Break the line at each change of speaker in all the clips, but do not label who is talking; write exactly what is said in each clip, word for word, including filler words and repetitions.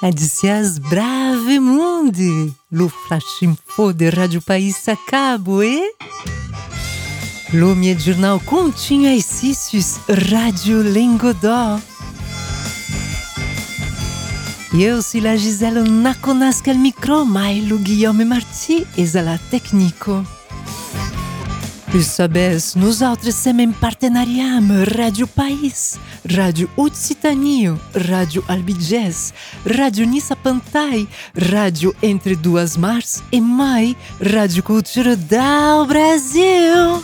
Adicias brave mundi, lo flash info de Rádio País acabo, e? Lo mie jornal continua exercícios Rádio Lengodó. Eu sou la Gisela Naconasca al micro, mais lo Guillaume Marti és a la técnico. Plus sabes, nous autres sommes en partenariat amb Rádio País, Rádio Occitania, Rádio Albigés, Rádio Nissa Pantai, Rádio Entre Duas Mars e mais Rádio Cultura do Brasil.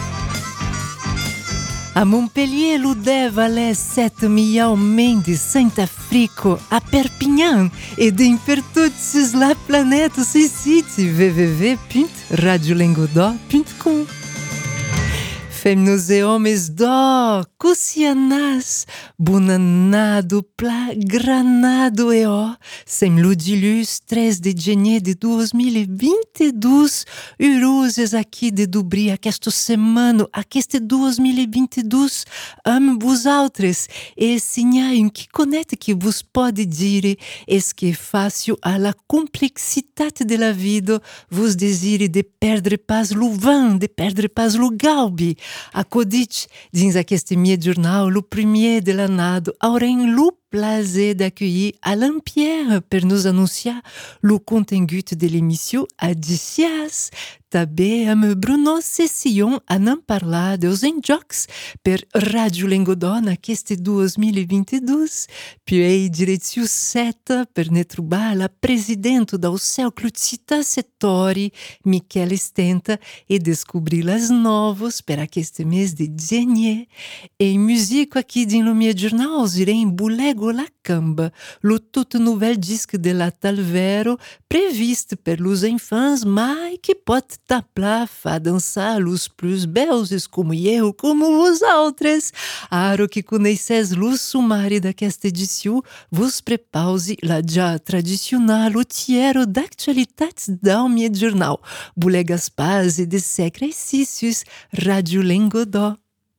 A Montpellier, lo deve aller sete milhões de Saint-Afrique, a Perpignan e de per tots la planeta sur site w w w ponto radio lengodó ponto com. Fêmeas e homens do Cusianas, Bonanado, Pla, Granado e ó, sem Ludilus, três de janeiro de dois mil e vinte e dois, heureuses aqui de dobrir aquesta semana, aquest dois mil e vinte e dois, amb vosaltres, e sinai que conecta que vos pode dire, es que é fácil a la complexitat de la vida, vos desire de perdre pas lo vin, de perdre pas lo gaubi. A Codit, dins aquest meu jornal, o primer de l'annada, aurem o prazer d'accueillir Alain Pierre per nos anunciar o contingut de l'émission Adicias. També amb Bruno Cession anam parlar dels enjocs per Rádio Lengodó aquest dois mil e vinte e dois. Puis direció sete per ne trobar la presidenta del Cercle Cita Settori, Michele Stenta, e descobrir las novas per aquest mês de janeiro. Em música aqui dins o meu jornal, irem Bulego la Camba, o tout nouvel disque de la Talvero, previsto per los enfants, mas que pode tapar a dançar os plus belos como eu, como vosaltres. Aro que conheces o sumário d'aquesta edição, vos prepause la já tradicional o tiero d'actualitats do meu jornal. Bulegas paz e de exercícios, Rádio Lengodó.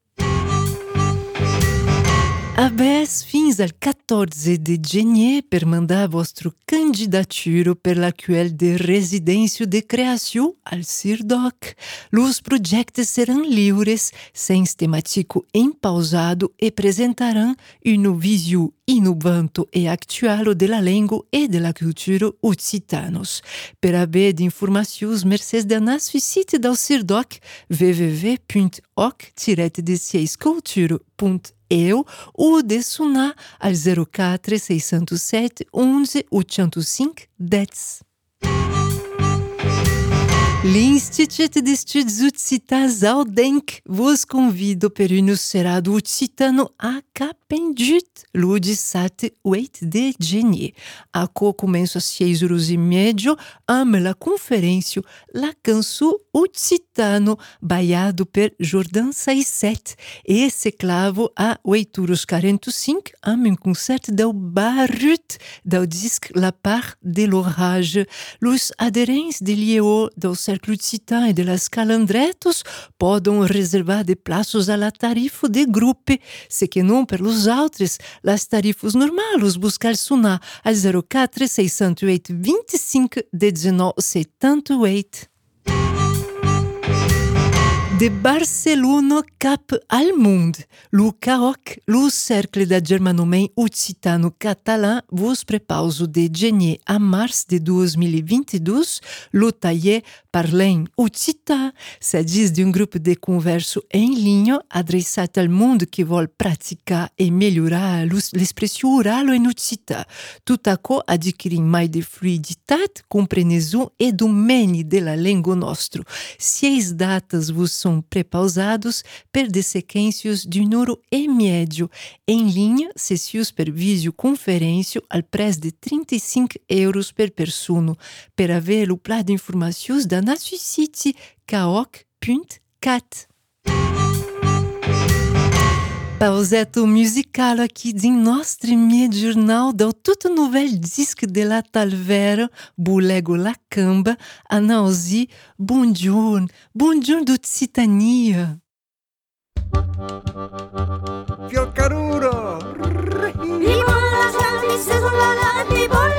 Abes fins al quatorze de janeiro per mandar vostro candidatura per la Q L de residência de criação al CIRDOC. Os projetos serão livres, sem temático empausado e apresentarão uma visão inovante e atual de la língua e de la cultura occitanos. Per haver de informações, mercês de nosso site do CIRDOC, w w w ponto oc tiret de seis cultura ponto eu ou de sonar al zero quatro seis zero sete onze oito zero cinco dez. L'Institut d'Estudos Occitas Audenc vos convido per un serado occitano a Capendut, lo dezessete oito de janeiro. A co começa às seis horas e meia, am la conferência La Canção Occitano, baiado per Jordan Saisset, e se clavo a oito horas e quarenta e cinco, am un concerto del Barut, del disc La Part de l'Orage. Los aderents de l'I E O, del Cercle Occitan e de las Calandretos podem reservar de plaços a la tarifa de grupo, se que não per los autres, las tarifas normais, buscar sonar al zero quatro seis zero oito vinte e cinco dezenove setenta e oito. De Barcelona cap al mundo, lo C A O C, lo Cercle da Germanomem Occitano Catalã, vos prepauso de janeiro a março de dois mil e vinte e dois, lo taller Parlem Occità, s'agis de um grupo de conversa em linha adreçat al mundo que vol praticar e melhorar l'expressió oral en occità. Tot aquò adquirim mai de fluiditat, compreensão e domini de la língua nostra. Seis datas vos são prepausados per de sequências de um hora e médio. Em linha, sessões per videoconferência al preço de trinta e cinco euros per persona. Per haver o plano de informações da nosso site caoc ponto cat. Pauseto musical aqui de nostro meu jornal do tout nouvel disque de la Talvera, Bulego la Camba, a nausi, bonjour, bonjour d'Occitania.
Fioccaruro!
Viva la salve, se sulla la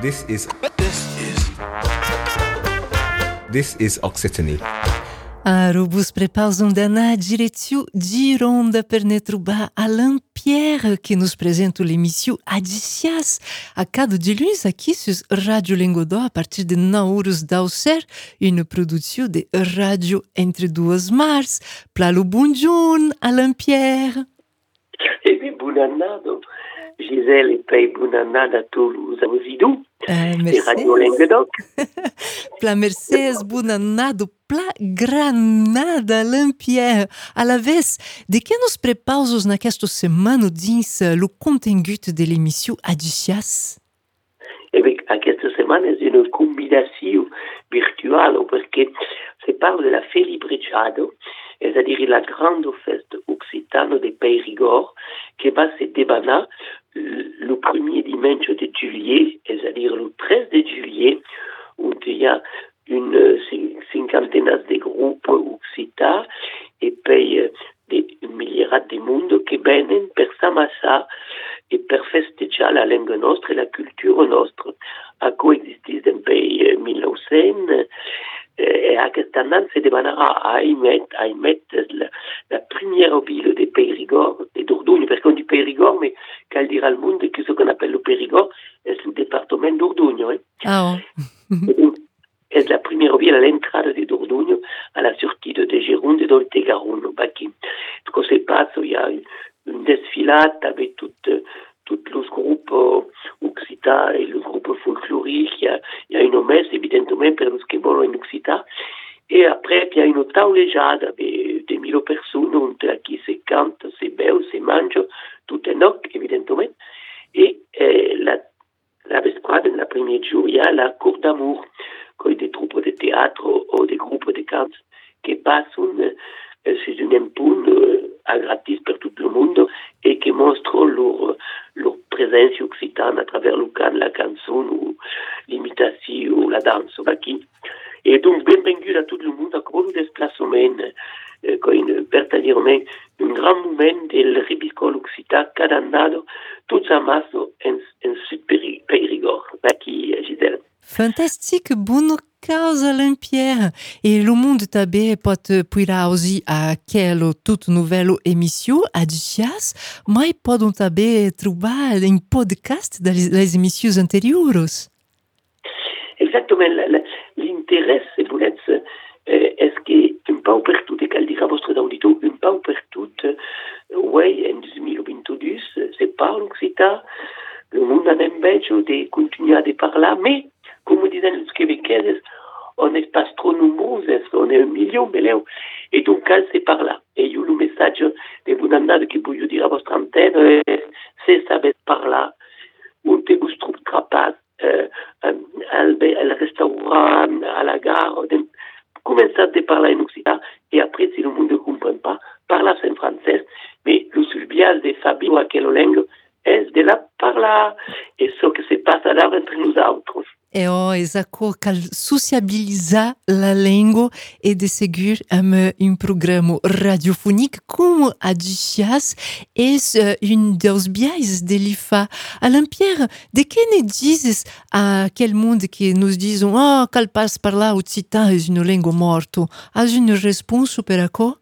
This is This is This is Occitanie.
Aro vos prepaus d'anar diretiu Gironda per ne trobar Alain Pierre que nos apresenta l'émission Adicias a cada de lunes aqui sur Radio Lengodó a partir de nove horas da Auxerre, une production de Radio Entre Duas Mars. Plalo bonjour, Alain Pierre.
Eh bien, bon annado. Gisèle et Pei, bon annado a tous os ouvidous.
Uh,
de Radio Lengodó.
Pla Mercedes, bon annado, pla granada, Alain Pierre. À la vez, de que nos prepaus naquesta semana dins o conteúdo de l'émission Adicias?
Eh bien, aquesta setmana és una combinació virtual perquè se parla de la Felibrechado, és a dir, la grande festa occitane de Périgord, qui va se débanar le premier dimanche de juillet, c'est-à-dire le treize de juillet, où il y a une cinquantaine de groupes occitans et puis des milliards de monde qui viennent per s'amassar et per festejar la langue nostra et la culture nostra. A coexistit en pays mil nou-cents et aquest an se demanarà a Aymet, Aymet la, la première ville de Périgord, de Dordogne, parce qu'on dit Périgord, mais cal dire al monde que ce qu'on appelle le Périgord est le département d'Ordogne. Hein?
Ah oh.
C'est la première ville à l'entrée de Dordogne, à la sortie de Gironde et d'Oltegaronne. Ce qui se passe, il y a une desfilade avec toutes tous les groupes occitans et le groupe folklorique. Il y a, il y a une messe, évidemment, pour les qui volent en occitan. Et après, il y a une taulejada avec des mille personnes, où qui se cante, se beau, se mange, tout est noc, évidemment. Et euh, la, la vesprade, la première jour, il y a la cour d'amour, avec des troupes de théâtre ou des groupes de chants qui passent euh, sur une impune euh, à gratis pour tout le monde et qui montrent leur, leur présence occitane à travers le can, la chanson ou l'imitation ou la danse. Et donc, bienvenue à tout le monde à cause du déplacement, euh, une, verdaderement un grand moment del ribiscol occitan cada annado, tout ça masse en, en Sud-Périgord, aquí, Gisèle.
Fantastique, bonne cause, Alain Pierre. Et le monde també pot puirar aussi a aquela toute nouvelle émission Adicias, mas podem també trobar em podcast das, das émissions antérieures.
Exactement. L'intérêt, c'est pour être, est-ce que un peu per tout, et qu'elle dira votre auditeur, un peu per tout, oui, en deux mille vingt-deux, c'est pas l'Occitan, le monde a envie de continuer à parler, mais comme disaient les Québécois, on n'est pas trop nombreux, on est un million, et donc quand c'est par là. Et il y a le message de bon annade que vous dire à votre antenne, c'est ça par là, où te vous trouve capable, au restaurant, à la gare, de commencer à parler en occitan, et après, si le monde ne comprend pas, parler en français, mais le subial de Fabio à quelle langue est de là par là, et ce que se passe là entre nous autres.
E ho esatto cal sociabilizar la língua e de seguir um, um programa radiofonique como Adicias és uh, um dos biais de l'I F A. Alain Pierre, de que ne dizes a aquele mundo que nos dizem ah, oh, cal pas parlar occitan és uma língua morta? Has une réponse per acco?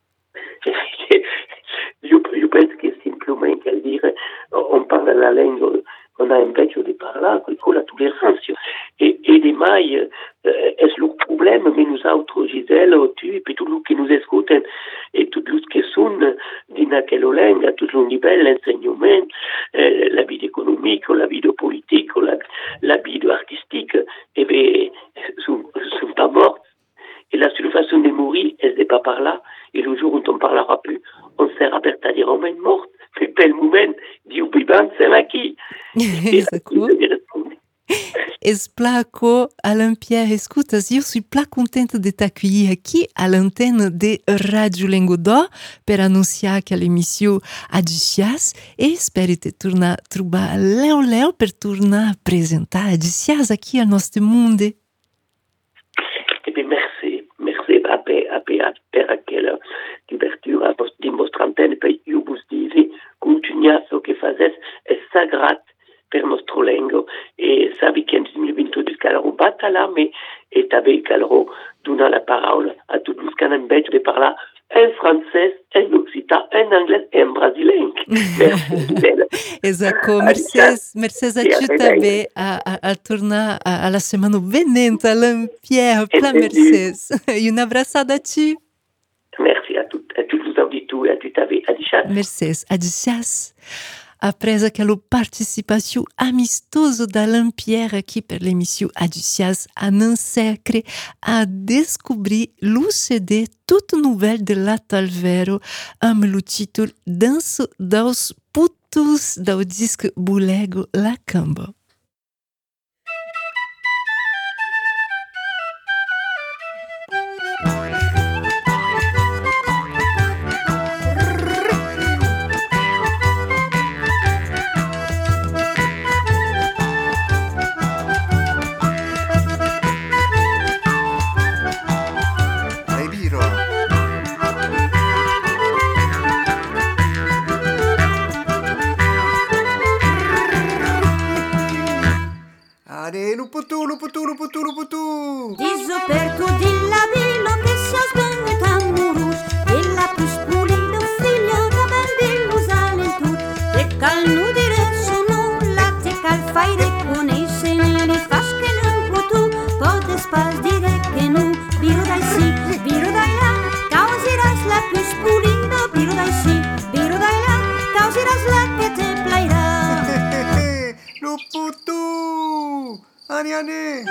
Io, io penso che simplement qu'elle dire on parle la langue on a un peu de parler, con la tolérance. Et, et des mailles, euh, est-ce le problème, mais nous autres, Gisèle, tu, et puis tous ceux qui nous écoutent, et tous ceux qui sont dans quelle langue, à tout le niveau, l'enseignement, euh, la vie économique, la vie politique, la, la vie artistique, eh bien, sont, sont pas morts. Et la seule façon de mourir, est de pas par là. Et le jour où on ne parlera plus, on sera verdaderement morte. Mais bel moment, Dieu vivant, c'est l'acquis.
Esatto. Esplaco, Alain Pierre, escutas, eu sou plá contente de t'accueillir aqui à l'antenne de Radio Lengodó per anunciar que a l'émission Adicias e espero te tornar a trobar Léo Léo per tornar a apresentar Adicias aqui a nosso mundo.
Eh bien, merci. Merci a per, a per, per aquella ouverture di vostra antenne. Poi io vi dico, continuate ce che fazes, è sagrato per nostro lengo e sabi che nel duemilaventidue calro batala me e tabe calro dona la parola a tutti los can invece de parlar en francès, en occitan, en anglais et en brasileiro.
Exato, Mercedes, Mercedes a ti també a, a, a tornar a, a la setmana venente a Lampierre, pla Mercedes. E una abraçada a ti.
Merci a tutti, a tutti os auditores, a tutti a Adixás.
Mercedes, Adixás. Après aquela participação amistosa da Lampierre aqui para l'émission Adixás, a Nansecre a descobrir o C D toute nouvelle de Latalvero amb o título Danço dos Putos do disco Bulego La Camba.
Luputu, luputu, luputu, luputu.
Disoperto di labilo che si ha svenduto a Murus e la più spulita figlia da Bandillo sale il tu e calno dire sono latte cal fai de con i senili fas che non può tu pote spas dire che non biro dai sì, biro dai là causiras la più spulita biro dai sì, biro dai là causiras la che te plairà.
Luputu. Ani, ani.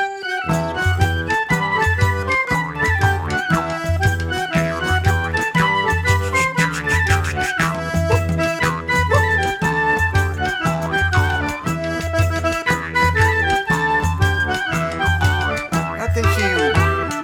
Attenzione.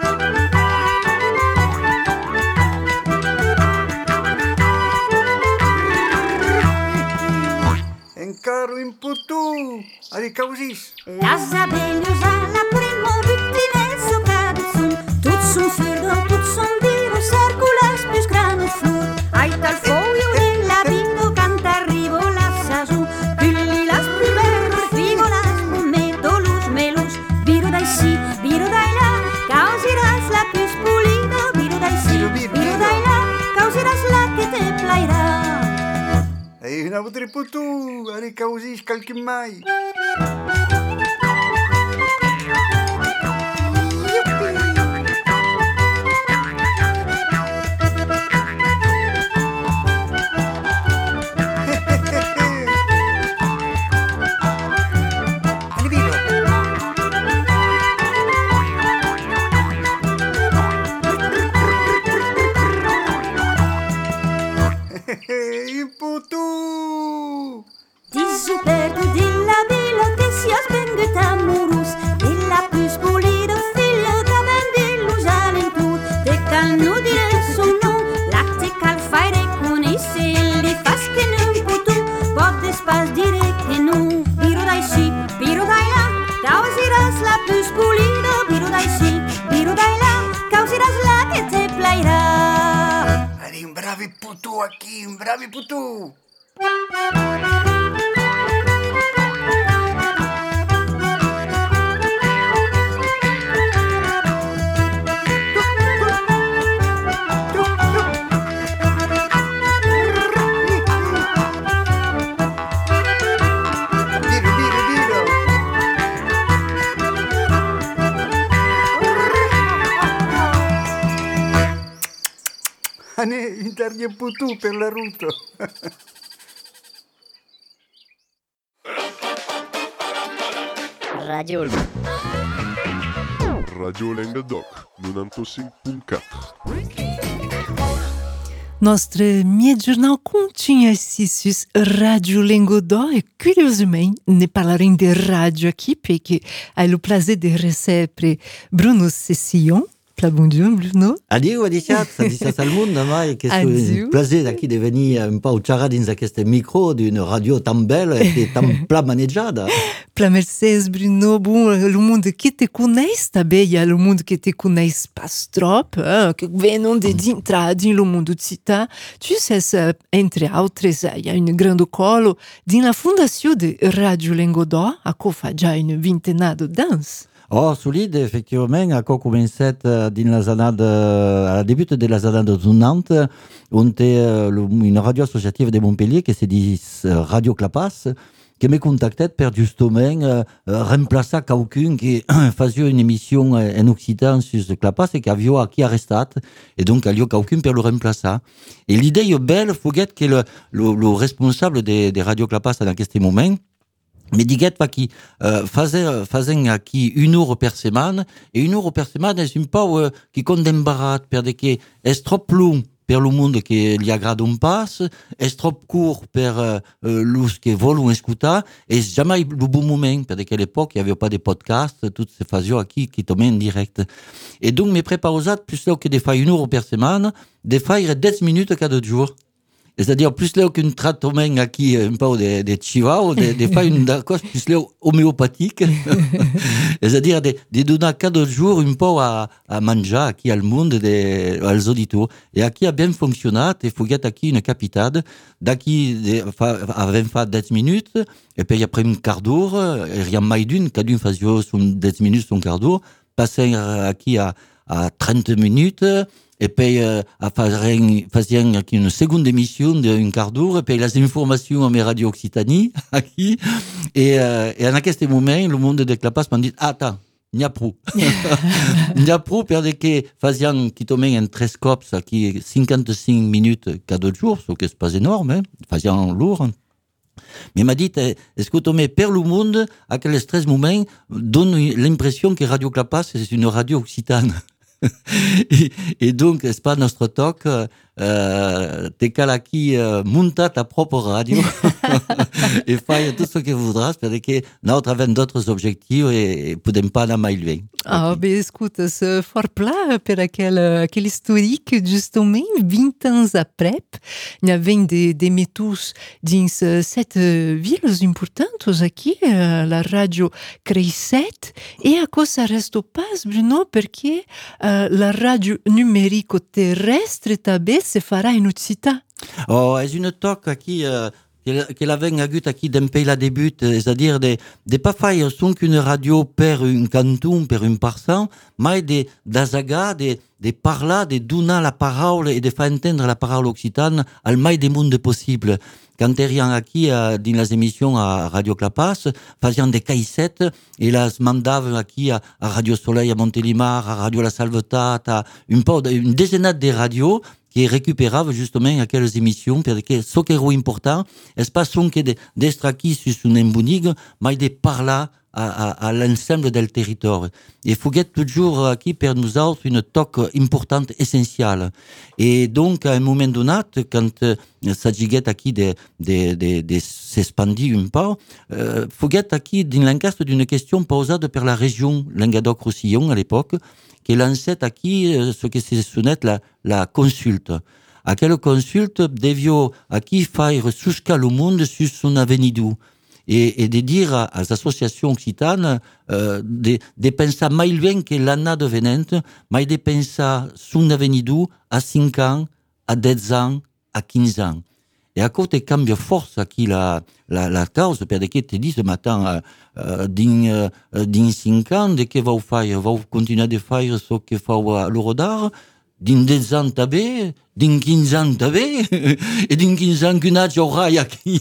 Encaro in putu. Ari causis.
Las abelhas a la primo victine so cabeçon Tot son furdo, tot son viro Circulas plus grano flor Ai tal foglio de la vindo Canta arrivo la saison Pulli las primeros Figolas pometo los melos Viro dai si, viro dai la Causiras la plus pulida Viro dai si, viro dai la Causiras la che te plairà.
E una voce putu. Ari causis calchi mai.
Disoperto di labilo che si ha svenduto a Murus e la più spulita figlia da Bandillo sale in tu te calno dire sono latte cal fare con i selli fas che non può tu pote spas dire che non biro dai sì, biro dai là causiras la più spulita biro dai sì, biro dai là causiras la che te plairà.
Ari un bravi putu aquí, un bravi putu. Ane, intarghe putu per la ruta.
Radio
Radio Languedoc, noventa e cinco ponto quatro.
Nostre miei jornal continha esses Radio Languedoc e curiosamente ne parleremo de rádio aqui porque hai o prazer de receber Bruno Cecillon Pla bonjour, Bruno.
Adieu, adiciat, adiciat al món, demà, i que és un plaer d'aquí de venir un pau xerrar dins aquest micro d'una ràdio tan bella i tan pla manejada.
Pla mercès, Bruno. Bon, le monde que te coneix també, hi ha el monde que te coneix pas trop, eh, que venen de dintre dins el món occità. Tu sais, entre altres, hi ha un gran colo dins la fundació de Radio Languedoc, a co fa ja una vintena d'anys.
Oh, solide, effectivament, ha començat uh, dins les anades, uh, a la début de les anades noranta, on té uh, una ràdio associativa de Montpellier que se diu uh, Radio Clapas, que m'ha contactat per justament uh, remplaçar quelqu'un que faisait une émission en occitan sur Clapas et qui havia aquí arrestat, et donc il y a quelqu'un per le remplaçar. Et l'idée est belle, foguet que le, le, le responsable de, de Radio Clapas en aquest moment, me diguet que uh, fazen aquí une heure per setmana, et une heure per setmana és un pau uh, qui compte embarrat, perquè és trop long per el món que li agrada un pas, és trop curt per uh, los que volen escoltar, és jamais el bon moment, perquè a l'époque hi havia pas de podcast, tot se faisait aquí, qui tomait en direct. Et donc m'he preparat, plus que de faire une heure per setmana, de faire dix minutes cada jour. C'est-à-dire, plus là qu'un traitement aquí, un peu de, de chivao, de, de faire une chose plus là homéopathique. C'est-à-dire, de, de donner cada jour un peu à, à manger aquí al monde, de, als auditeurs. Et aquí a bien fonctionné, et foguet aquí une capitale, d'aquí, avant fa dix minutes, et puis après un quart d'heure, et rien mai d'une, cada un faisait son dix minutes, son quart d'heure, passant aquí à, à trente minutes, et puis euh, fazien aquí une seconde émission d'un quart d'heure, et puis les informations à mes radios Occitanie, aquí, et, euh, et en aquest moment, le monde de Clapas m'ha dit, ah, attends, n'hi ha prou. N'hi ha prou perquè fazien qui tomen en tres cops aquí cinquante-cinc minutes cada jour, ce que és pas énorme, eh? Fazien lourd. Mais m'a dit, est-ce que tu per le monde, à quels tres moments, donne l'impression que Radio Clapas c'est une radio occitane. et, et donc, c'est pas notre toc, euh, t'es cal aquí euh, munta ta propre radio et fai tout ce que voudras parce que nous avons d'autres objectifs et, et podem pas anar mai lluny.
Ah, ben écoute, c'est fort plat per aquel, aquel historique, justement, vingt ans après, il y avait des, des métaux dans cette villes importantes aquí, la radio creixet, et à cause ça reste pas, Bruno, perché uh, la radio numérique terrestre també se farà en occità.
Oh, és una toc aquí... Uh... que l'avem hagut aquí d'un pays la début, c'est-à-dire de ne pas faire son qu'une radio per un canton, per un parcent, mais de d'azagar, de, de parler, de donner la parole et de faire entendre la parole occitane al mai de monde possible. Quand eriam aquí uh, dans les émissions à Radio Clapas, faisaient des caissettes et les mandaven aquí à, à Radio Soleil à Montélimar, à Radio La Salvetat, à une, une dizaine de radios qui récupérava justement aquelles émissions, parce que ce qui est important, c'est pas son que d'extraquer sur une embonigue, mais de parler à, à, à l'ensemble du territoire. Il faut être toujours aquí pour nous autres une toque importante, essentielle. Et donc, à un moment donné, quand il s'agit aquí de, de, de, de s'expandir un peu, il euh, faut être aquí dans l'encastre d'une question posée par la région Languedoc-Roussillon à l'époque, qui lançait aquí ce que se sonnait la, la consulte. À quelle consulte devio aquí faire jusqu'à le monde sur son avenir et, et de dire à les associations occitanes euh, de, de penser mai loin que l'année venante, mais de penser son avenir à cinq ans, à dix ans, à quinze ans. Et à côté cambia force aquí la, la, la cause, perquè te dis ce matin, uh, dins, uh, dins cinq ans, de què vau fer? Vau continuar de fer ce que feu a l'Eurodar? Dins dix ans també? Dins quinze ans també? Et dins quinze ans qu'un âge aura aquí?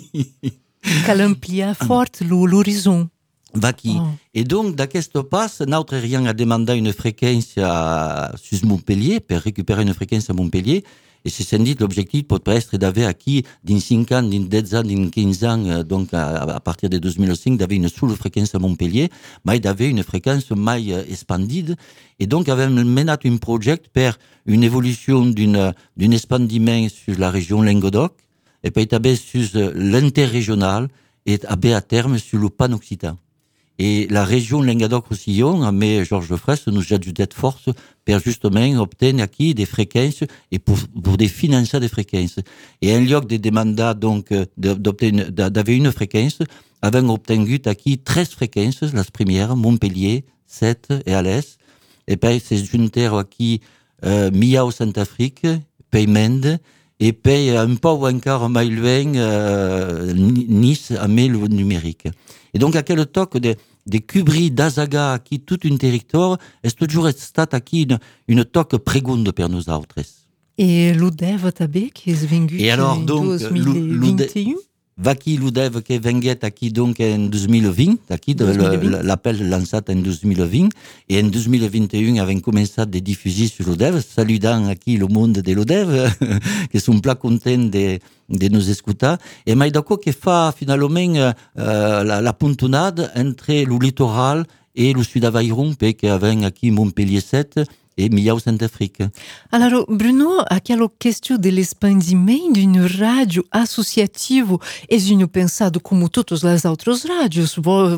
Cal ampliar fort l'horizon.
Va aquí. Oh. Et donc, d'aquest pas, notre rien a demandé une fréquence à, sur Montpellier, pour récupérer une fréquence à Montpellier. Et c'est sans doute l'objectif peut être d'avoir acquis dans cinq ans, dans dix ans, dans quinze ans, donc à, à partir de deux mille cinq, d'avoir une seule fréquence à Montpellier, mais d'avoir une fréquence mai expandie. Et donc, avait mené un projet pour une évolution d'une, d'une expandiment sur la région Languedoc, et puis d'avoir sur l'interrégional, et à terme sur le pan-occitan. Et la région Languedoc-Roussillon, mais Georges Fraisse nous a dû d'être force pour justement obtenir ici des fréquences et pour, pour des financer des fréquences. Et en lieu de demander donc d'obtenir, d'avoir une fréquence, avons obtenu ici treize fréquences, la première, Montpellier, sept et Alès. Et puis c'est junter ici euh, Miao Saint-Afrique, puis Mende, et puis un peu encore plus loin, euh, Nice, à mais le numérique. Et donc, à quel toc de, de cubri d'Azaga, qui tout un territoire, est toujours stata qui une, une toc prégunde pour nous autres.
Et l'Udev també, qui est venu
et alors,
en
donc,
deux mille vingt et un.
Vaki l'Udev qui venguet aquí donc en deux mille vingt, aquí de le, l'appel lancé en deux mille vingt, et en deux mille vingt et un avons commencé à diffuser sur l'Udev, saludant aquí le monde de l'Udev, qui sont plat contents de, de nous écouter, et mais d'accord qui fait finalement euh, la, la pontonade entre le littoral et le sud-avairon, qui avons aquí Montpellier sept, et Miao Saint-Afrique.
Alors, Bruno, aquela questão do expandimento de uma rádio associativa é uma pensado como todas as outras rádios.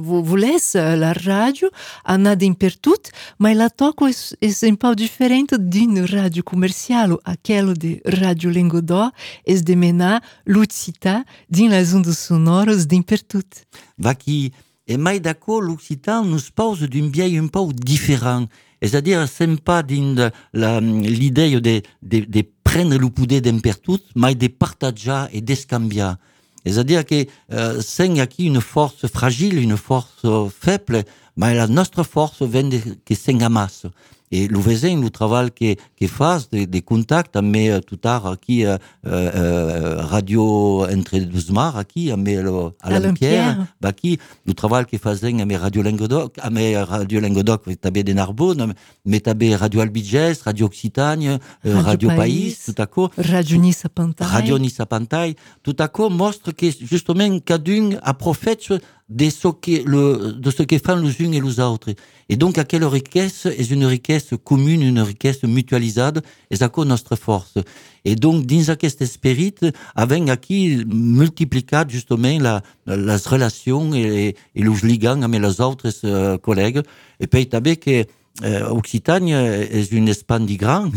Você a rádio, a nada em pertut, mas lá toca é um pouco diferente de uma rádio comercial. Aquela de Rádio Languedoc é de menar l'Occità dans les ondes sonoras de pertut.
Vaki, et mais d'accord, l'Occitan nous pose d'un biais un peu différent. C'est-à-dire, c'est pas d'une, la, l'idée de, de, de prendre le poudet d'un pertout, mais de partager et d'escambier. C'est-à-dire que, euh, c'est ici une force fragile, une force faible, mais la notre force vient de, que c'est en masse. Et le voisin, le travail que, que fait, des de contacts, mais euh, tout tard, qui, euh, euh, radio entre deux mars, qui, mais à l'Empierre, bah, qui, le travail que faisait, mais Radio Languedoc, mais Radio Languedoc, t'avais des Narbonne, mais t'avais Radio Albigès, Radio Occitanie, euh, Radio, Radio Pays, tout à coup.
Radio Nice à Pantaille.
Radio Nice à Pantaille, tout à coup, montre que, justement, qu'adun a prophète de ce que, le, de ce que font les uns et les autres. Et donc, à quelle richesse est une richesse commune, une richesse mutualisée, et ça c'est notre force. Et donc, dans cet esprit, avec qui multiplié justement la, la relations et, et les liens avec les autres euh, collègues. Et puis, tu as que euh, Occitanie est une Espagne grande,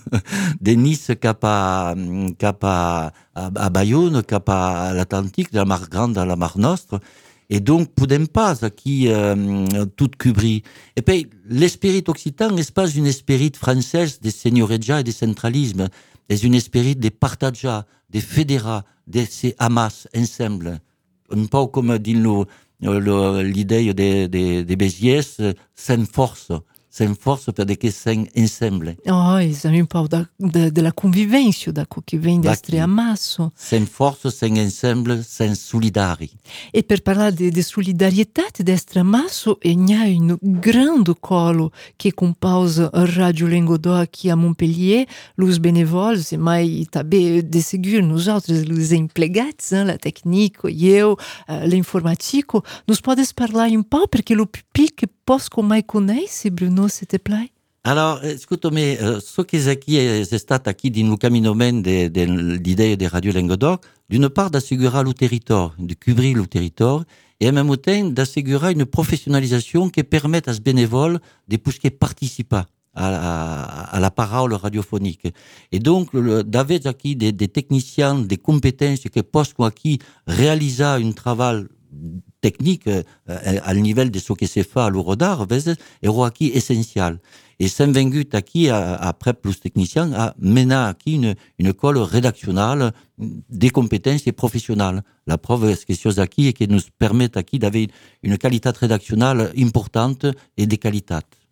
de Nice cap à, cap à, à Bayonne, cap à l'Atlantique, de la Mar Grande à la Mar Nostre. Et donc, podem pas aquí euh, tout cubrir. Et puis, l'esprit occitan n'est pas une esprit française de seigneuriat et de centralisme, c'est une esprit de partager, de fédérer, de se amas ensemble. Un peu comme dit le, le, l'idée de, de, de Béziers, sans force. Sem força para que sem ensemble.
Oh, isso é um pouco da, da, da convivência, da que vem deste amasso.
Sem força, sem ensemble, sem solidari.
E per parlare de, de solidariedade deste amasso, e há um grande colo que compose a Rádio Languedoc aqui a Montpellier, os benevoles, mas também de seguir nós outros, os empregados, hein, a técnica, eu, uh, l'informatico, nos podes falar um pouco, porque o public posso mais conhece, Bruno, s'il te plaît?
Alors, écoute-moi, euh, ce qui est ici, c'est stat ici dans le caminomen de, de l'idée de Radio Languedoc, d'une part d'assurer le territoire, de couvrir le territoire, et en même temps d'assurer une professionnalisation qui permette à ce bénévole de pouvoir participer à, à, à la parole radiophonique. Et donc, d'avoir ici des, des techniciens, des compétences qui peuvent ici réaliser un travail technique euh, à niveau de ce qui se fait à l'Eurodar, est qui essentiel. Et c'est venu ici, après plus technicien, à mener ici une, une école rédactionnelle des compétences et professionnelles. La preuve est quelque chose ici qui nous permet ici d'avoir une qualité rédactionnelle importante et de qualité.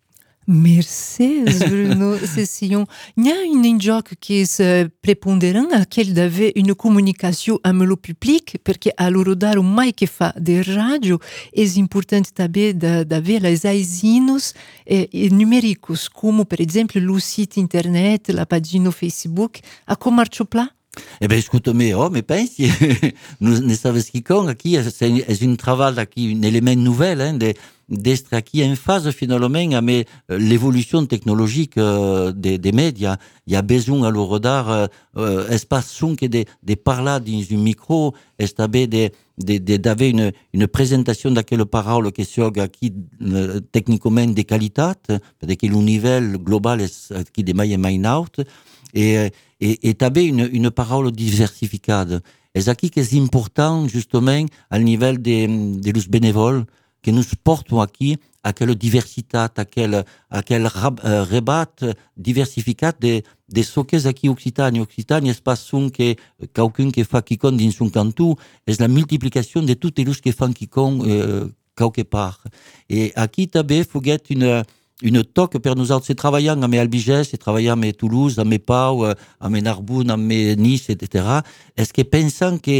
Merci, Bruno. Cession. Il y a une joc qui est prépondérant à laquelle d'avoir une communication avec le public, parce qu'à l'Eurodar, mai que fa de radio, est important d'avoir les aisinos et numéricos, comme par exemple le site internet, la page Facebook. À quoi marche plat?
Eh bien, écoute-moi, oh, mais pense, nous ne savons ce qui compte, qui c'est un travail, qui un élément nouvel, hein, de, d'être qui en phase finalement avec l'évolution technologique euh, des, des médias. Il y a besoin à l'Eurodar, euh, espace son que de, de parler dans un micro, c'est de, de, de, d'avere une, une presentazione d'aquelle parole che sioga qui uh, tecnicamente de qualitat, perché il livello globale è qui de mai e mai naut, e, e, e també une, une parole diversificada. És aquí que és important, justament, al nivell de, de los bénévoles, que nous portons aquí aquella diversitat, aquel, aquel rab, uh, rebat diversificat de, de so que és aquí Occitània. Occitània és pas un que qualcun que fa quicon dins un cantó, és la multiplicació de tots els que fan quicon uh, quelque part. Et aquí també foguet une, une toc per nosaltres, treballant amb Albigès, treballant amb Toulouse, amb Pau, amb Narbonne, amb Nice, et cetera, és que pensant que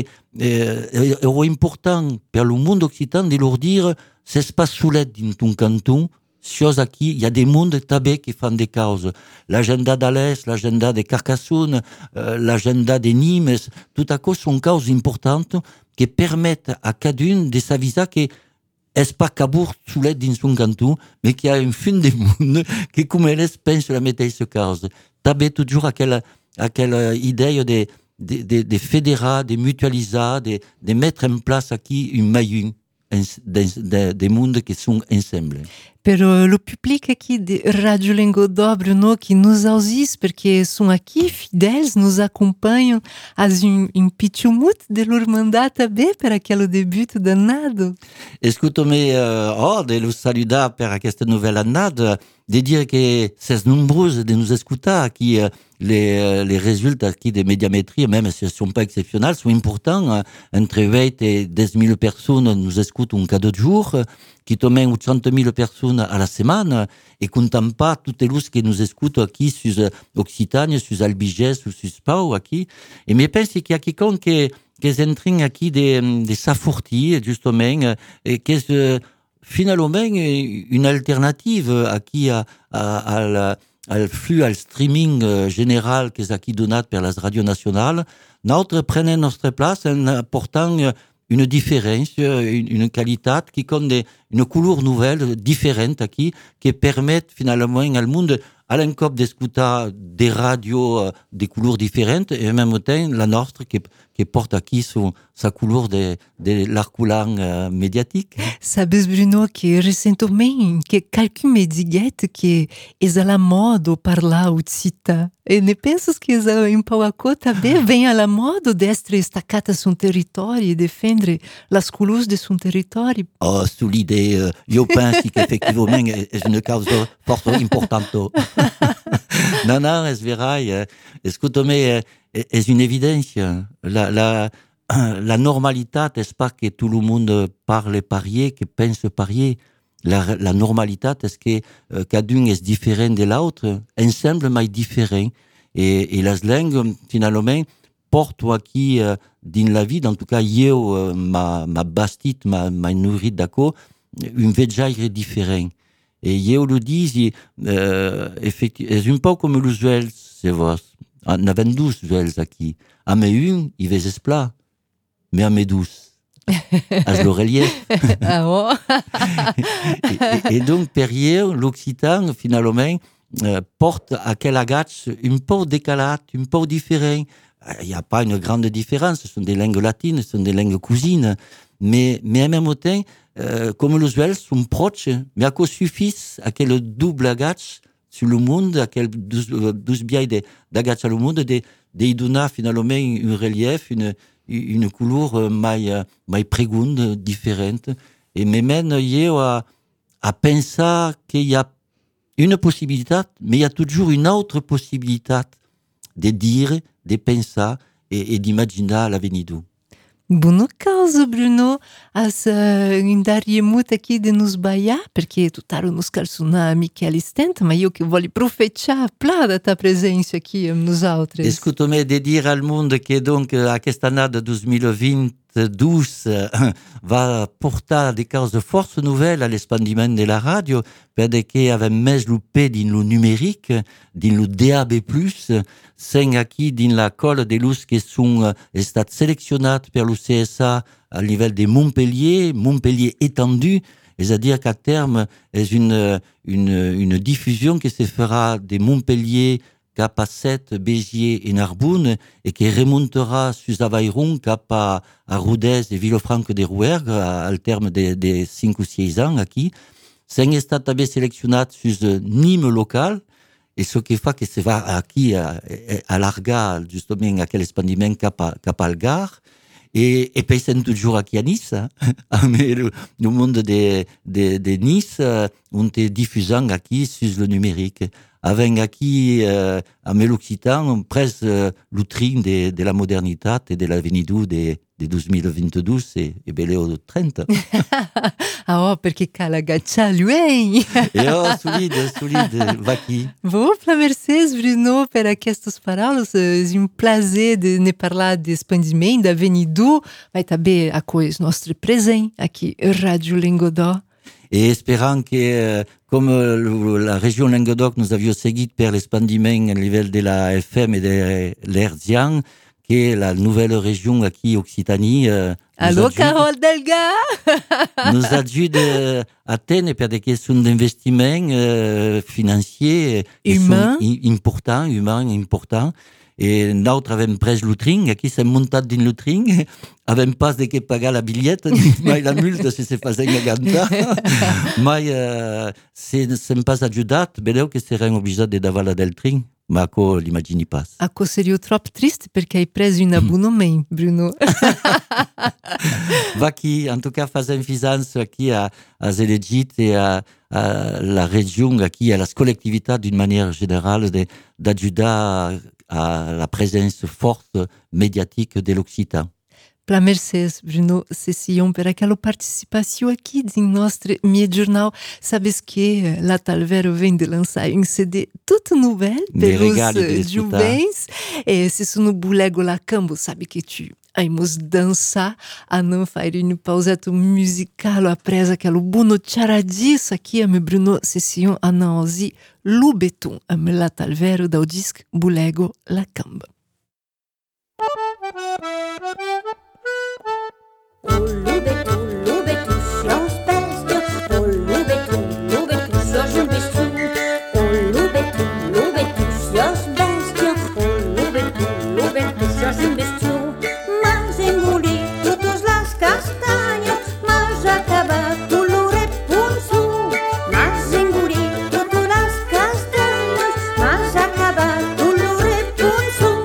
eh, era important per el món occitan de leur dire c'est pas solet dins un canton, chose aquí, il y a des mondes també qui fan des causes. L'agenda d'Alès, l'agenda de Carcassonne, euh, l'agenda de Nîmes, tout à coup sont causes importantes qui permettent à cadun de s'aviser que és pas cabour solet dins un canton, mais qu'il y a un fin de monde que com elles pensent la mateixa causa. També toujours aquella, aquella idea de, de, de, de fédérer, de mutualiser, de, de mettre en place aquí un maillon des de, de mondes qui sont ensemble.
Pero le public aqui de Rádio Lengodó, Bruno, que nos audis, porque são aqui fidèles, nos acompanham, as um, um pichumut de leur mandat também para aquele debut danado.
Escuto-me, uh, oh, de los saludar per aquesta nouvelle annada, de dire que c'est nombreux de nous escutar aqui, uh, les, les résultats aqui de médiamétrie, même si ce ne sont pas exceptionnels, sont importants. Uh, entre huit et dix mille personnes nous écoutent un cas de jour, qui tomben huit cent mille personnes à la semaine, et comptant pas toutes les qui nous écoutent aquí sur Occitanie, sur Albigès, ou sur Pau, aquí. Et me pense qu'il y a quelqu'un qui, qui est en train aquí de, de s'affortir, justement, et qui est euh, finalement une alternative aquí à, à, à la, al flux, al streaming euh, général qui est aquí donat per la radio nationale. Notre prenons notre place en apportant euh, une différence, une, une qualité qui connaît une couleur nouvelle, différente aquí, qui permet finalement al monde à l'encop d'écouter des radios euh, des couleurs différentes et en même temps la nôtre qui, qui porte aquí son, sa couleur de, de l'arculant euh, médiatique.
Sabes, Bruno, que recentemente que quelqu'un me diguete que é a la moda parlar occità. E ne pensas que em Pauacô também vem a la moda d'estre estacata son território e defendre las couleurs de son território?
Oh, sous l'idée, euh, je pense qu'effectivement est une cause fort importante. non, non, es vrai. Écoute-moi, est une évidence. La, la, la normalité, n'est pas que tout le monde parle parier, que pense parier. La, la normalité, est que euh, chacun est différent de l'autre, ensemble, mais différent. Et, et la langue, finalement, porte aquí euh, dans la vie, en tout cas, yo, euh, ma, ma bastit, ma, ma nourrit d'accord, un vejaire différent. Et yo le dis, euh, effectivement, c'est un peu comme les jouels, c'est vrai. On a vingt-deux jouels aquí. À mes une, il va s'esplat, mais à mes douze. À le relief.
Ah bon?
et, et, et donc, derrière, l'occitan, finalement, euh, porte à quel agate un peu décalé, un peu différent. Il n'y a pas une grande différence, ce sont des langues latines, ce sont des langues cousines, mais, mais en même temps, euh, comme les jouels sont proches, mais à quoi suffit à quel double agate sur le monde, à quel douze biais d'agate sur le monde, de, de donner finalement un relief, une une couleur mai, mai prégunde, différente. Et me mène à, à penser qu'il y a une possibilité, mais il y a toujours une autre possibilité de dire, de penser et, et d'imaginer l'avenir.
Bună cauză, Bruno, as indar muito aqui de nos baiar, porque tu taro nos calçuna Michele Stenta, mas eu que vou lhe profetizar plá da tua presença aqui nos autres.
Escuta-me de dire al monde que donc aquesta année de deux mille vingt-deux va portar des causes fortes nouvelles à l'expandiment de la radio, perché avem més loupé din lo numérique, din lo D A B plus, sen aquí din la colle de luz que sont estat seleccionats per lo C S A à nivell de Montpellier, Montpellier étendu, c'est-à-dire qu'à terme, est une, une, une diffusion qui se fera de Montpellier cap à Sète, Béziers et Narbonne, et qui remontera sur Avairon cap à, à Rodez et Villefranche des Rouergues, al terme des de cinq ou six ans, aquí. C'est estat també seleccionat sur Nîmes local, et ce qui fait que se va aquí a, a largar justement aquel expandiment cap à, cap à Algar. Et, et puis, c'est toujours aquí à Nice, hein. Mais le, le monde de, de, de Nice, euh, on est diffusant aquí sur le numérique. Avec aquí, euh, à l'Occitan, presque euh, le train de, de la modernité et de la venue de, de douze mille vingt-deux et, et bello trente.
Ah, oh, perché cala gaccia lui.
E oh, solide, solide, va aqui.
Vopla mercês, Bruno, per aquestes paraules. É um prazer de ne parlar de expandimento, da venido, mas também a coisa nostre presente aqui, Radio Languedoc.
Et espérant que, euh, comme euh, la région Languedoc, nous avions seguit per l'expandiment au niveau de la F M et de l'Hertzien, que la nouvelle région aquí, Occitanie, euh,
Allô, Carole Delga.
nous aide euh, à atteindre per des questions d'investissement euh, financier
humain
important, humain important. Et notre avem pres le train, aquí s'hem muntat dins le train, avem pas de que pagar la billette, mai la multa si se fasen a cantar, mai uh, se s'hem pas ajudat, vedeu que serem obligats de davar la del train, ma aco l'imagini pas.
Aco seria trop triste perché hai preso un abonnement, Bruno.
Va aquí, en tout cas, fazem fisança aquí a, a Zelegit et à, à la région, aquí, à la collectivité d'une manière générale, de, d'ajudar à la présence forte médiatique de l'Occitan.
Pla mercês, Bruno Cession, per aquela participação aqui em nosso meu jornal. Sabes que La Talvero vem de lançar um C D tudo novel pelos jovens. E se isso no bulego la cambo, sabe que tu Aimos dançar a não fazer uma pausa musical après aquele bono charadiço aqui a me Bruno Cession a não ozi lubetum a me La Talvero da o disc bulego la camba.
O lubetum, lubetum, science bestia. O lubetum, lubetum, science bestia. O lubetum, lubetum, science bestia. O lubetum, lubetum, science bestia. Mas engoli todas las castanhas, mas acaba tu lure punzu. Mas engoli todas las castanhas, mas acaba tu lure punzu.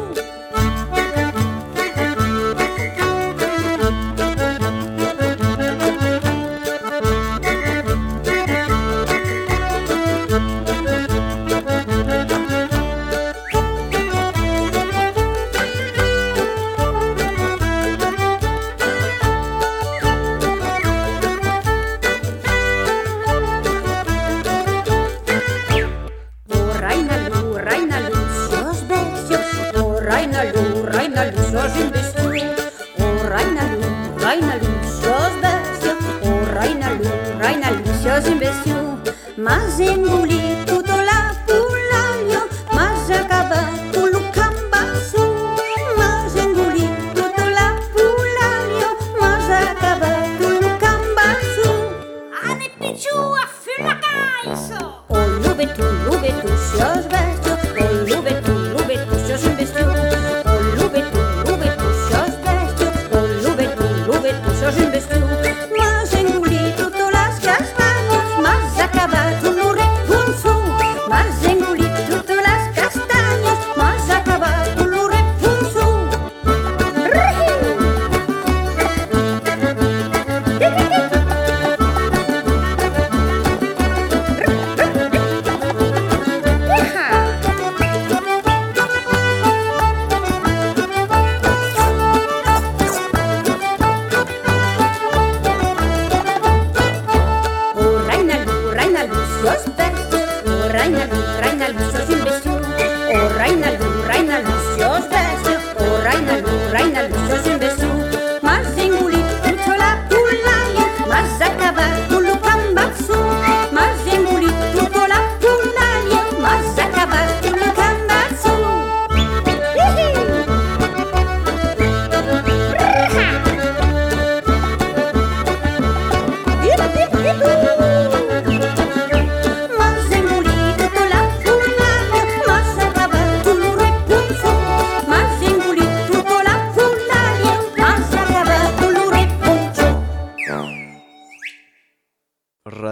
Mas engoli tutto la pulaglio, mas acaba con lo cambasso. Mas engoli tutto la pulaglio, mas acaba con lo cambasso. Ane picciu a fylla caiso. O lubetu, lubetu, scios bestio. O lubetu, lubetu, scios bestio. O lubetu, lubetu, scios bestio. O lubetu, lubetu, scios bestio. Mas engoli tutto las castañas, mas acaba con lo repunzo. Mas engoli tutte las castañas, mas acaba con lo repunzo.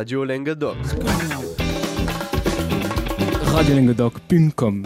Radio Languedoc.
radio languedoc ponto com.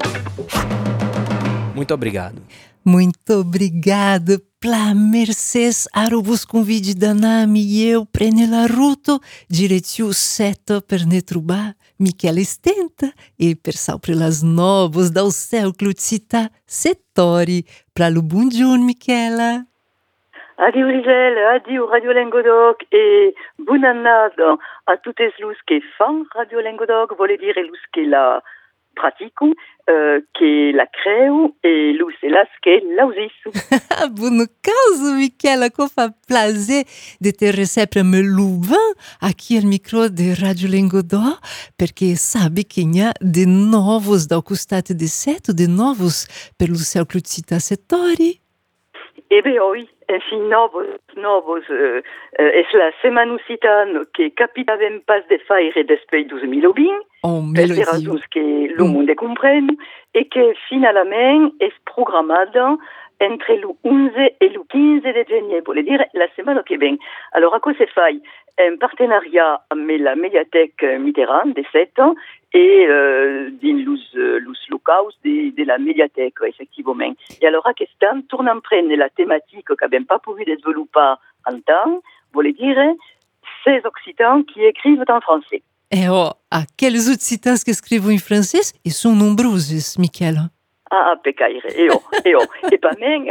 Muito obrigado.
Muito obrigado, pela mercês arobos convite da nami e eu prenela ruto diretiu seto per ne trubar Michele Stenta e per saupre las novos dal céu clucita setori pra lo buongiorno Michela.
Adieu Gisèle, adieu Radio Languedoc et bonne année à toutes les lus qui font Radio Languedoc, voulait dire lus qui la pratiquent, euh, qui la créent et lus et las qui l'ausissent.
Buono caso, Michela, que fa plaisir de te receber me louvant aqui al micro de Radio Languedoc, perché sabe que ha de novos dal costate de seto, de novos per lo céu clucita setori.
Eh bien oui, ainsi novos, novos, euh, euh, es la semana occitane que capitavem pas de faire despei douze mille vingt,
oh,
per les raisons que le monde mm. comprenne, et que finalement es programmada entre le onze et le quinze de janvier, pour le dire la semaine qui vient. Alors à quoi se fait un partenariat avec la médiathèque Mitterrand de sept ans et euh, dans les locaux de, de la médiathèque, effectivement. Et alors à question, tournant prendre la thématique que n'avons pas pu développer en temps, voulait dire ces Occitans qui écrivent en français.
Et oh, aqueles Occitans qui écrivent en français, ils sont nombreux, Michela.
Ah, peccaire, et oh, et oh, et pas même.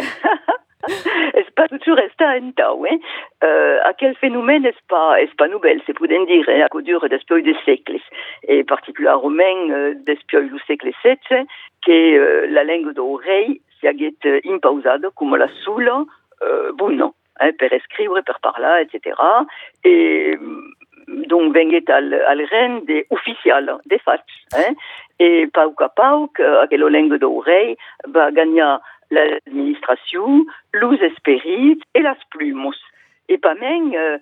Est-ce pas toujours resté en temps, hein? Euh, à quel phénomène est-ce pas, est-ce pas nouvelle, c'est pour dire, hein, à cause dure d'espioi des siècles, et particulièrement euh, d'espioi du siècle sept, que euh, la langue d'oreille s'y a été impausada comme la seule, euh, bon non, hein, per écrire, per parler, et cetera. Et donc, venget al, al ren de official, de fact, hein? Et pauc a pauc, aquella langue d'oreille va gagner l'administration, los esperits et las plumos. Et pas même, euh,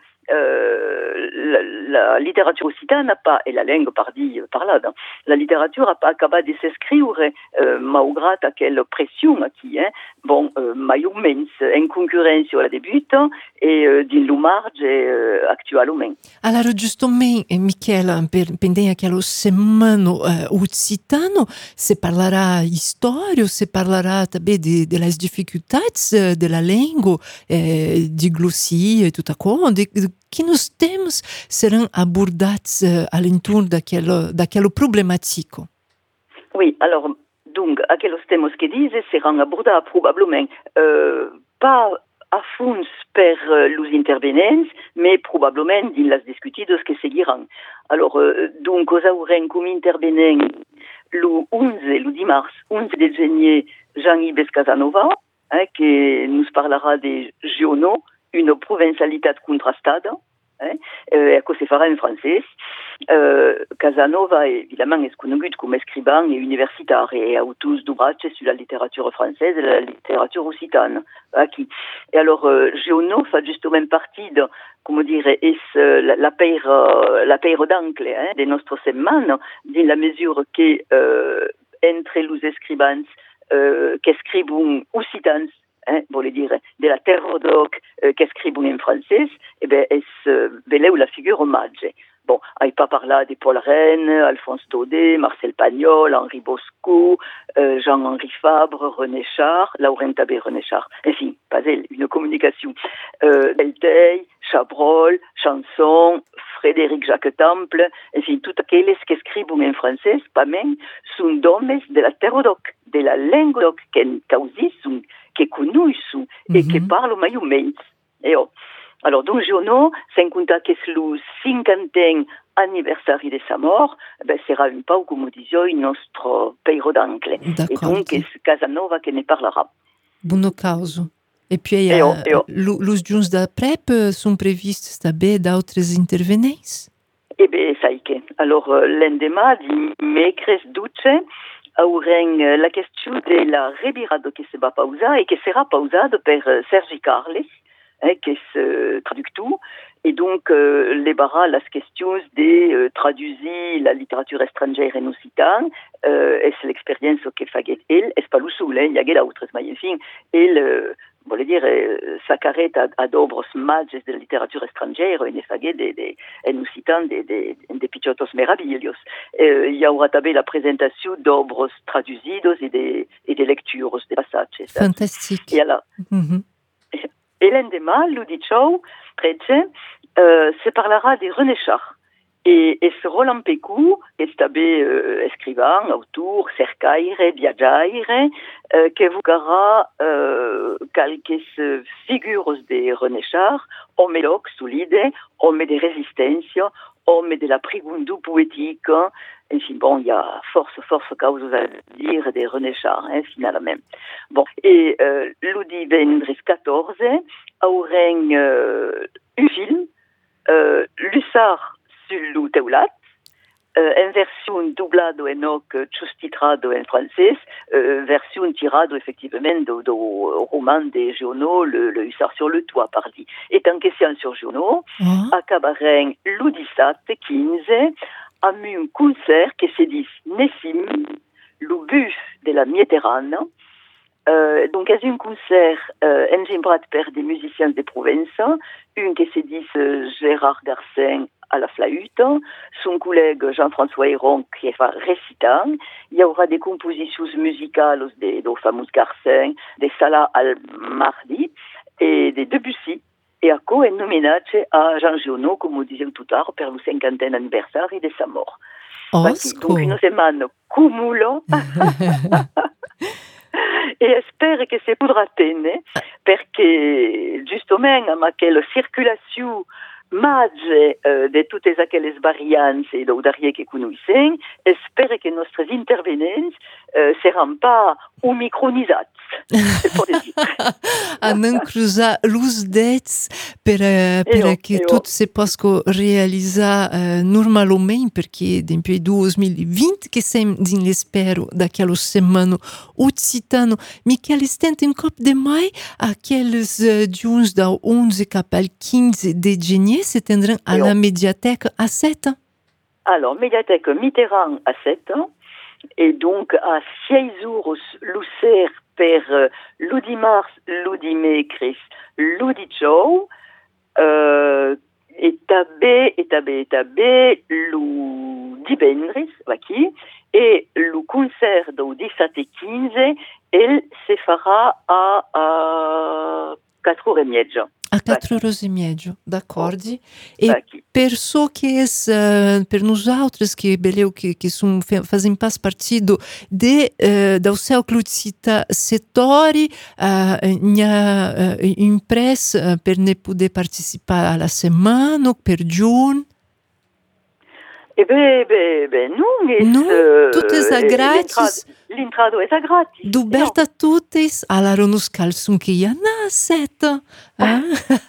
euh, la, la littérature occitane n'a pas, et la langue pardi parlada, la littérature n'a pas acabé de s'écrire, euh, malgré aquelle pression qui, hein, bon, euh, mai ou menys, en concurrence sur la débute, et euh, din lo marge euh, actualment.
Alors, justement, Michela, per, pendant aquela semana uh, occitano, se parlerà história, se parlerà também de, de las dificuldades uh, de la língua, uh, de glossia e tudo aquilo, de, de que nos temas serão abordados uh, alentour daquela, daquela problemático.
Oui, alors, donc, aqueles temas que dizes serão abordados provavelmente euh, pas a fons per uh, los intervenents, mais probablement dans les discutides que seguirán. Alors, euh, donc, os aurem com intervenent le onze, le dimanche onze de janvier, Jean-Yves Casanova, hein, qui nous parlera de Giono, une provincialité contrastada, hein, euh, que se fera en français. Euh, Casanova, évidemment, est connu comme écrivain et universitaire et auteur d'ouvrages sur la littérature française et la littérature occitane. Qui. Et alors, euh, Giono fait justement partie de, comment dire, est la, la paire, euh, la paire d'ancle hein, de notre semaine, dans la mesure que euh, entre les écrivains euh, qui écrivent occitans, hein, voulait dire, de la terre d'oc euh, qui écrivent en français, eh bien, est belle la figure hommage. Bon, il pas parlé de Paul Rennes, Alphonse Daudet, Marcel Pagnol, Henri Bosco, euh, Jean-Henri Fabre, René Char, Laurent Tabé, René Char. Enfin, pas elle, une communication. Euh, Delteil, Chabrol, Chanson, Frédéric Jacques Temple, enfin, toutes aquelles qui écrivent en français, pas même, sont d'hommes de la terre d'oc, de la langue d'oc, qui causissent, qui connaissent, et qui parlent mai ou menys. Et oh. Alors, donc, Giono, sans compter que c'est le cinquantième anniversaire de sa mort, ben, sera un peu, comme disons, notre pays d'ancle. Et donc, c'est Casanova qui ne parlera.
Buono causo. Et puis, eh oh, eh oh. Los jours d'après sont prévus d'autres intervenants?
Eh bien, ça y est. Alors, l'endemain, mercredi douze, aurem la question de la revirada qui se va pauser et qui sera pausée par Sergi Carles, hein, qui est euh, traducteur, et donc euh, les barras las questions de euh, traduire la littérature étrangère en occitan, euh, et c'est l'expérience que fait elle, est pas le seul, il y a d'autres, mais enfin, elle, euh, vuol dire, s'accaret ad, ad obros magges de la literatura estrangera e ne faguet de, de, en usitan de, de, de piciotos meraviglios. Eh, hi haurà també la presentació d'obros traduzidos e de, e de lecturos, de passatges.
Fantastique.
E alors,
mm-hmm.
et l'endemà, l'u diciou, trece, euh, se parlarà de René Char. E, e ce Roland Pecou, que és també euh, escrivant, autor, cercaire, viatjaire, euh, que evocarà euh, quelques figures de René Char, homme loc, solide, homme de resistència, homme de la pregundu poètica. Enfin, bon, il y a force, force causes à dire de René Char, hein, finalement. Bon, et euh, l'u divendres catorze, aurem euh, un film, euh, Lussard sur lu teulat, euh, en version dublado en hoc, justitrado en francès, euh, version tirado effectivement do, do roman de Giono, le, le Hussard sur le toit, pardi. Et en question sur Giono,
oh.
acabarem l'u dissabte quinze, amb un concert que se dit Nessim, le bus de la Méditerranée. Euh, donc, c'est un concert euh, engimbrat per des musiciens de Provence, un qui se dit euh, Gérard Garcin à la flûte, son collègue Jean-François Héron qui va récitant. Il y aura des compositions musicales de, de fameux Garcin, de Salah al-Mardi et de Debussy. Et à quoi un hommage à Jean Giono, comme on disait tout à l'heure, pour le cinquantième anniversaire de sa mort. Donc, une semaine cumulo. E espero che se podrà tenere, perché giustamente a quella circolazione maggiore eh, di tutte quelle varianze d'audarie che conosciamo, spero che i nostri intervenenti eh, saranno pas omicronizzati.
A non cruzar los dets per, per
io,
che
io.
tutto si possa realizzare uh, normalmente, perché nel duemilaventi che siamo nell'espero da quella settimana occitano, Michele stenta un cop de mai a quelles uh, giorni da onze al quinze de gennaio si tendranno alla Mediateca a sette.
Alors, Mediateca Mitterrand à sept ans, et donc à six jours l'User per uh, l'u dimarts, l'u dimecres, l'u diciou, euh, et també, et també, et també, l'u divendres, aquí, et le concert du dissabte et quinze, elle se fera à, à quatre heures et mezza.
A quatro horas e meia, d'accordo. E per so che uh, per nós outros que beleu que que sum fazem pas partido de uh, do seu clucita setori uh, nha uh, impress uh, per ne poder participar alla semana per giun.
Eh ben, ben, ben, non, è
no,
uh,
tutto è gratis.
L'intrado è gratis.
Duberta no. Tuttes, allora nos calzun che ja naseta. Ah?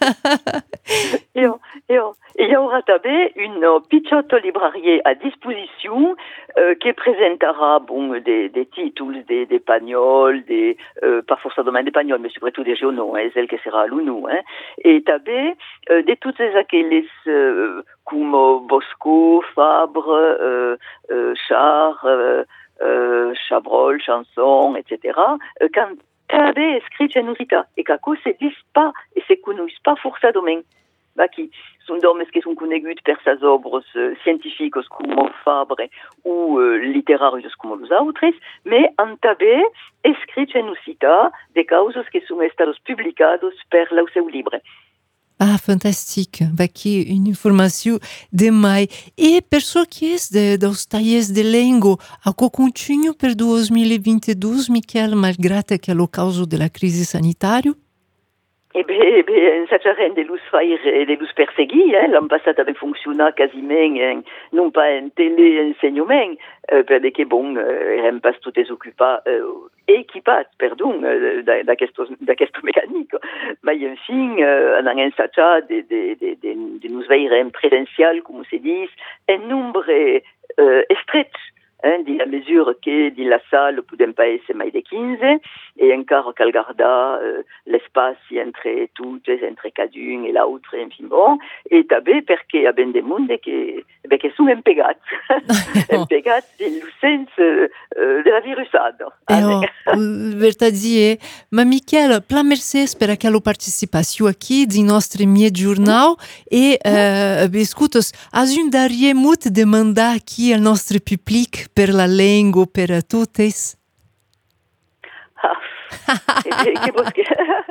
io, io, il y aura també une petite librairie à disposition euh, qui présentera bon, des, des titres, des, des pagnols, des, euh, pas forcément des pagnols, mais surtout des journaux, hein, celle qui sera à l'Ounou. Hein, et també euh, de toutes ces aquelles euh, comme Bosco, Fabre, euh, euh, Char, euh, euh, Chabrol, Chanson, et cetera. Euh, quand també escrit en usita, et qu'aco se dis pas, et se connaissent pas forçadament. Qui sont d'hommes qui sont connus per ses œuvres euh, scientifiques comme Fabre ou euh, littéraires comme les autres, mais en també escrit en usita de causes qui sont estados publicados per el seu livre.
Ah, fantastique. Aqui une informação demais. E per so que é de, dos talleres de língua, a co continue per duemila e vinte e dois, Michele, malgrado aquele causa da crise sanitária?
Eh bien, eh bien, ça s'arrête de los faire, de los perseguir, hein. L'an passat avait fonctionné quasiment, hein, non pas un télé-enseignement, euh, perquè, bon, euh, érem pas totes ocupats, euh, équipats, perdó, euh, d'aquesta mecànica. Mais, enfin, euh, en un ensatjat de, de, de, de, de nos veirem presencial, com se dit, un nombre euh, estret, hein, di la misura che di la salle podem pas essere mai di quinze e encara cal guarda eh, l'espaci entre tutte, entre cadun e l'altre, infine bon, e també perché a ben de monde che, beh, che sono impegati, impegati nel senso eh, della virusada.
É, ó, verdade é. Mas, Michele, pela mercês per aquela participação aqui de nosso meio jornal e, uh, escutas, has un darrier mot de mandar aqui ao nosso público per la língua, per totes?
Ah, che, che bosche.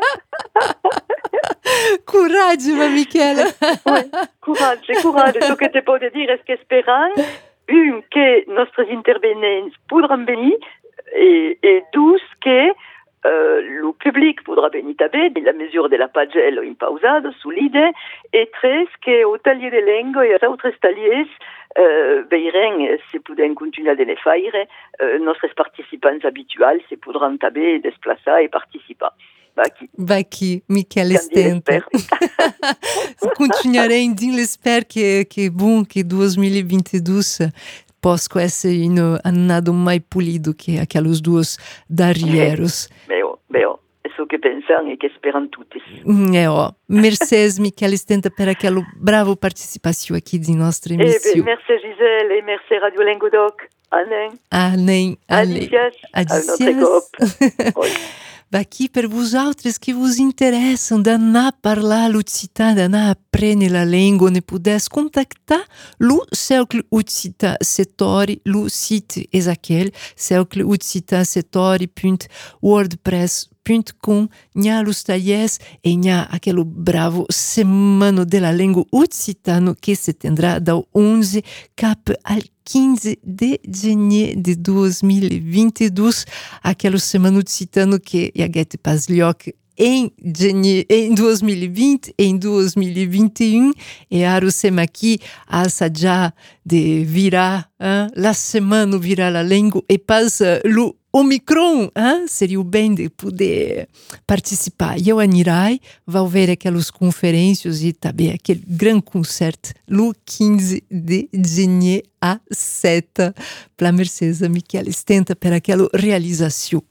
Courage, ma Michele.
Ouais, courage, courage. Ce que te puedo dire es que esperan, un, que nostres intervenents podran venir, et, et douze, que euh, le public podrà venir també, de la mesura de la pagella impausada, solide, et tres, que au taller de lengua i als altres tallers euh, veiran, se podem continuar de ne faire, euh, nostres participants habituals se podran també desplaçar i participar. Va aqui.
Va aqui, Michele Stenta. Continuarei din l'esper que, que bom que dois mil e vinte e dois posso essere in annado mai pulido que aqueles dois darrieros.
Beh, beh, è so che pensano e che sperano tutti.
É, ó. Mercedes, Michele Stenta, per aquela brava participação aqui de nossa emissão.
Eh, merci Gisèle e merci Radio Languedoc. Anem.
Anem.
Adicias.
Adicias. Aqui per vosaltres que vos interessam d'anar a parlar l'occità, d'anar a aprendre la língua, ne podes contactar lo Cercle Occità Setori, lo site és aquel, cercle occità setori ponto wordpress ponto com, n'ha los tallers e n'ha aquele bravo Semana de la Língua Occitano que se tendrá do onze cap al quinze de gener de dois mil e vinte e dois, aquele Semana Occitano que ja get pas lloc em, gener, em dois mil e vinte, em dois mil e vinte e um, e ara sem aqui a assajar de virar, hein, la semana virar la língua e pas uh, lo Omicron, hein? Seria bem de poder participar. Eu anirai, vou ver aquelas conferências e também aquele grande concerto no quinze de janeiro a sete, pela Mercedes Michele Stenta per aquela realização.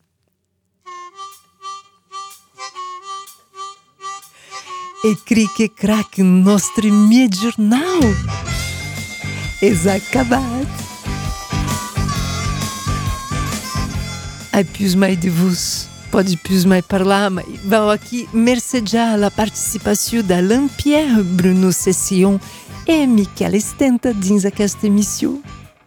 E crique craque nostro meio jornal. És acabado. Ai, pius mai de vos, pode pius mai parlar, mas vou aqui mercejar a participação da Alain Pierre, Bruno Cession e Michele Stenta dins aquesta emissão.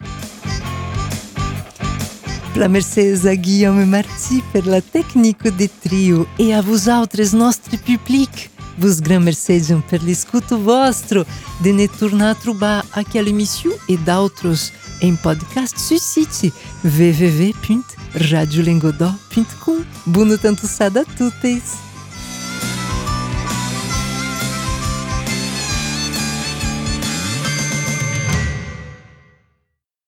Pela mercês a Guillaume Martí per la tecnico de trio e a vos altres nostre public. Vos gran mercejam per l'escuto vostro de ne tornar a trobar aquela emissão e d'altros em podcast su site w w w ponto radio languedoc ponto com. Boa tanto sada a tuttes!